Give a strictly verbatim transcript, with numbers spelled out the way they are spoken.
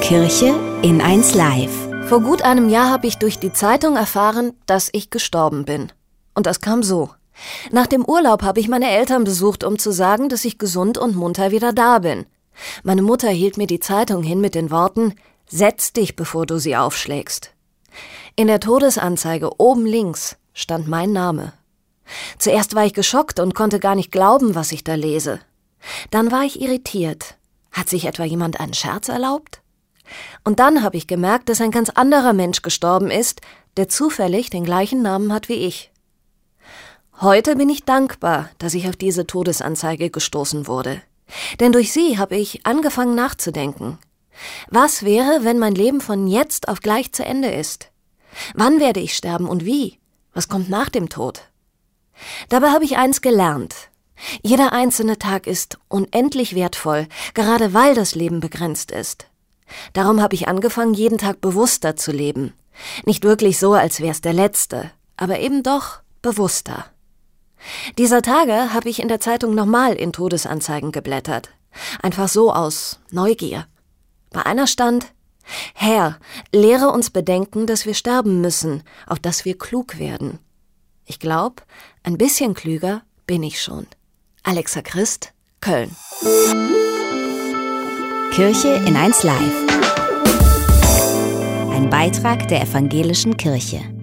Kirche in eins Live. Vor gut einem Jahr habe ich durch die Zeitung erfahren, dass ich gestorben bin. Und das kam so. Nach dem Urlaub habe ich meine Eltern besucht, um zu sagen, dass ich gesund und munter wieder da bin. Meine Mutter hielt mir die Zeitung hin mit den Worten: Setz dich, bevor du sie aufschlägst. In der Todesanzeige oben links stand mein Name. Zuerst war ich geschockt und konnte gar nicht glauben, was ich da lese. Dann war ich irritiert. Hat sich etwa jemand einen Scherz erlaubt? Und dann habe ich gemerkt, dass ein ganz anderer Mensch gestorben ist, der zufällig den gleichen Namen hat wie ich. Heute bin ich dankbar, dass ich auf diese Todesanzeige gestoßen wurde. Denn durch sie habe ich angefangen nachzudenken. Was wäre, wenn mein Leben von jetzt auf gleich zu Ende ist? Wann werde ich sterben und wie? Was kommt nach dem Tod? Dabei habe ich eins gelernt. Jeder einzelne Tag ist unendlich wertvoll, gerade weil das Leben begrenzt ist. Darum habe ich angefangen, jeden Tag bewusster zu leben. Nicht wirklich so, als wäre es der letzte, aber eben doch bewusster. Dieser Tage habe ich in der Zeitung nochmal in Todesanzeigen geblättert. Einfach so aus Neugier. Bei einer stand: Herr, lehre uns bedenken, dass wir sterben müssen, auf dass wir klug werden. Ich glaube, ein bisschen klüger bin ich schon. Alexa Christ, Köln. Kirche in eins Live. Ein Beitrag der Evangelischen Kirche.